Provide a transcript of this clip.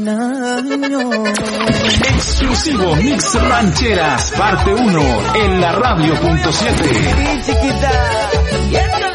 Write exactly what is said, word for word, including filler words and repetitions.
año. Exclusivo Mix Rancheras, parte uno, en la radio punto siete. Sí, chiquita. Y esto